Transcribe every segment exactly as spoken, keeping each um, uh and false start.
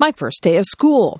My first day of school.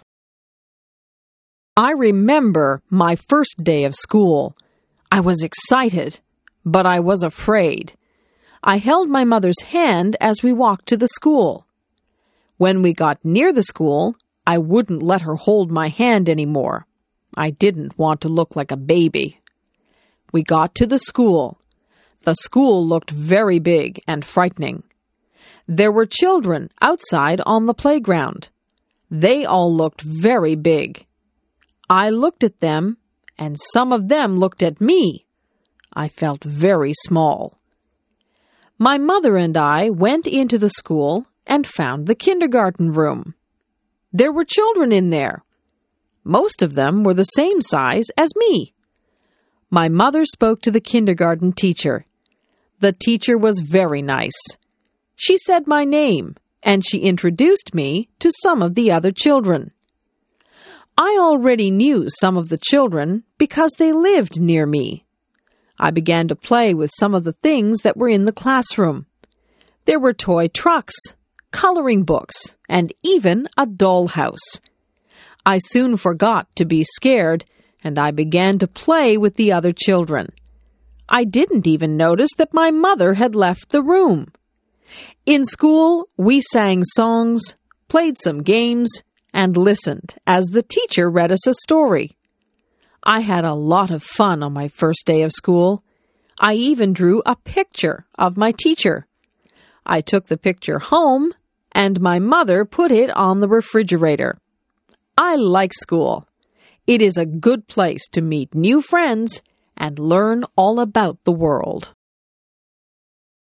I remember my first day of school. I was excited, but I was afraid. I held my mother's hand as we walked to the school. When we got near the school, I wouldn't let her hold my hand anymore. I didn't want to look like a baby. We got to the school. The school looked very big and frightening. There were children outside on the playground. They all looked very big. I looked at them, and some of them looked at me. I felt very small. My mother and I went into the school and found the kindergarten room. There were children in there. Most of them were the same size as me. My mother spoke to the kindergarten teacher. The teacher was very nice. She said my name, and she introduced me to some of the other children. I already knew some of the children because they lived near me. I began to play with some of the things that were in the classroom. There were toy trucks, coloring books, and even a dollhouse. I soon forgot to be scared, and I began to play with the other children. I didn't even notice that my mother had left the room. In school, we sang songs, played some games, and listened as the teacher read us a story. I had a lot of fun on my first day of school. I even drew a picture of my teacher. I took the picture home, and my mother put it on the refrigerator. I like school. It is a good place to meet new friends and learn all about the world.